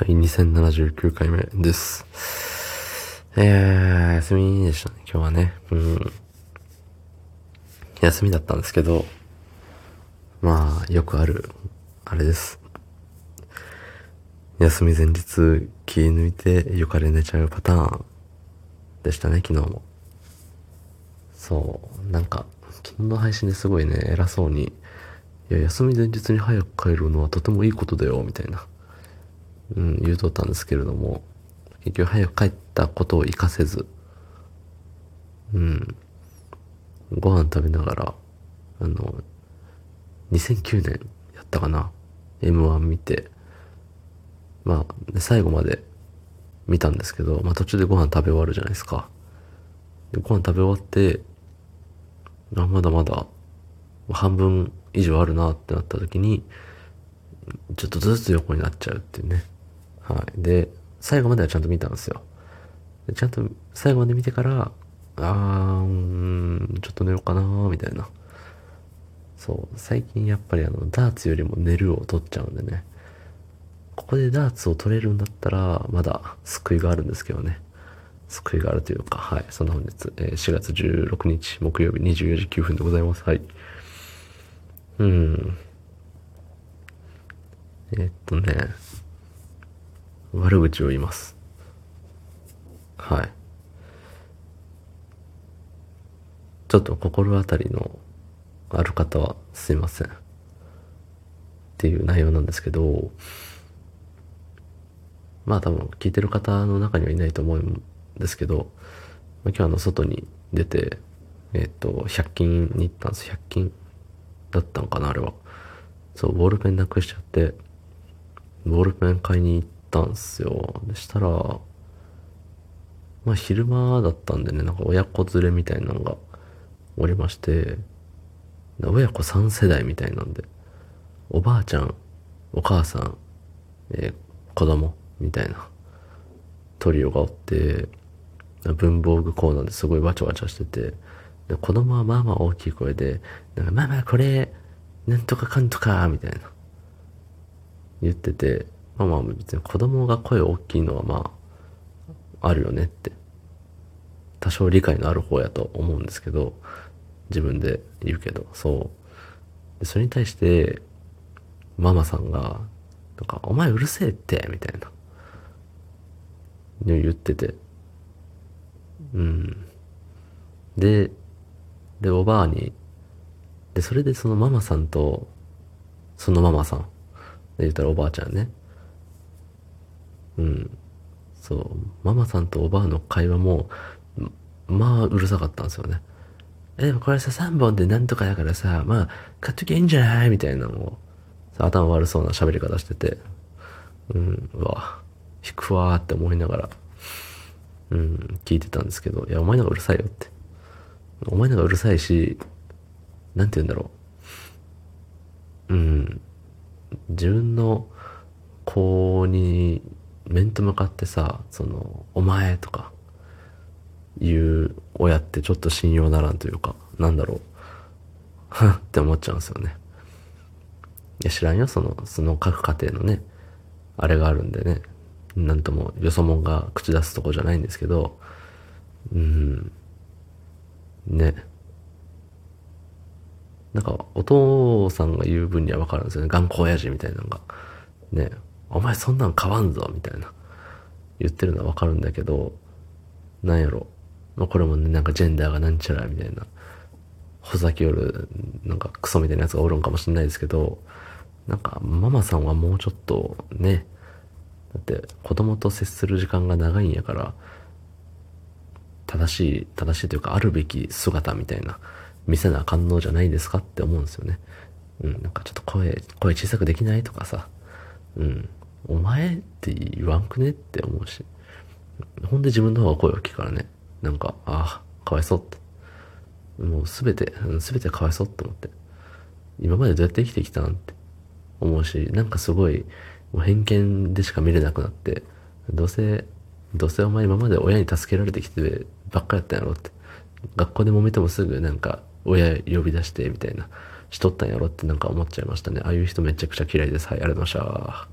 はい、2079回目です。休みでしたね、今日はね。休みだったんですけど、まあ、よくある、あれです。休み前日、気抜いて、よかれ寝ちゃうパターンでしたね、昨日も。そう、なんか、昨日の配信ですごいね、偉そうに、いや、休み前日に早く帰るのはとてもいいことだよ、みたいな、言うとったんですけれども、結局早く帰ったことを活かせず、ご飯食べながら、あの、2009年やったかな M1 見て、まあ、最後まで見たんですけど、まあ途中でご飯食べ終わるじゃないですか。でご飯食べ終わって、まだまだ半分以上あるなってなった時に、ちょっとずつ横になっちゃうっていうね。はい。で、最後まではちゃんと見たんですよ。でちゃんと最後まで見てから、ちょっと寝ようかなみたいな。そう、最近やっぱりダーツよりも寝るを取っちゃうんでね。ここでダーツを取れるんだったら、まだ救いがあるんですけどね。救いがあるというか、はい。そんな本日、4月16日木曜日24時9分でございます。はい。うん。ね、悪口を言います。はい。ちょっと心当たりのある方はすいません。っていう内容なんですけど、まあ多分聞いてる方の中にはいないと思うんですけど、まあ、今日外に出て、100均に行ったんです。100均だったんかな、あれは。そう、ボールペンなくしちゃって、ボールペン買いに行ったんですよ。でしたら、まあ昼間だったんでね、なんか親子連れみたいなのがおりまして、親子3世代みたいなんで、おばあちゃん、お母さん、子供みたいなトリオがおって、文房具コーナーですごいわちゃわちゃしてて、で子供はまあまあ大きい声で、なんかまあまあこれ、なんとかかんとか、みたいな言ってて、まあまあ別に子供が声大きいのはまあ、あるよねって、多少理解のある方やと思うんですけど、自分で言うけど、そう。でそれに対して、ママさんが、なんか、お前うるせえって、みたいな、言ってて、で、おばあに、で、それでそのママさんと、そのママさん、で言ったらおばあちゃんね、そう、ママさんとおばあの会話も、まあ、うるさかったんですよね。でもこれさ、3本でなんとかだからさ、まあ、買っときゃいいんじゃないみたいなのを、頭悪そうな喋り方してて、うわ、引くわーって思いながら、聞いてたんですけど、いや、お前のがうるさいよって。お前のがうるさいし、なんて言うんだろう。自分の子に面と向かってさ、お前とか言う親ってちょっと信用ならんというか、なんだろう。はっって思っちゃうんですよね。いや、知らんよ、その各家庭のね、あれがあるんでね。なんとも、よそもんが口出すとこじゃないんですけど、ね。なんか、お父さんが言う分にはわかるんですよね。頑固親父みたいなのが。ね。お前そんなん変わんぞ、みたいな。言ってるのはわかるんだけど、なんやろ。まあ、これもね、なんかジェンダーがなんちゃらみたいな、ほざきよる、なんかクソみたいなやつがおるんかもしれないですけど、なんか、ママさんはもうちょっとね、だって子供と接する時間が長いんやから、正しいというかあるべき姿みたいな、見せなあかんのじゃないですかって思うんですよね。なんかちょっと声小さくできないとかさ、お前って言わんくねって思うし、ほんで自分の方が声大きいからね、なんか、ああ、かわいそうって。もうすべてかわいそうって思って。今までどうやって生きてきたんって思うし、なんかすごい、もう偏見でしか見れなくなって、どうせ、どうせお前今まで親に助けられてきてばっかやったんやろって。学校で揉めてもすぐなんか親呼び出してみたいな、しとったんやろってなんか思っちゃいましたね。ああいう人めちゃくちゃ嫌いです。はい、ありがとうございました。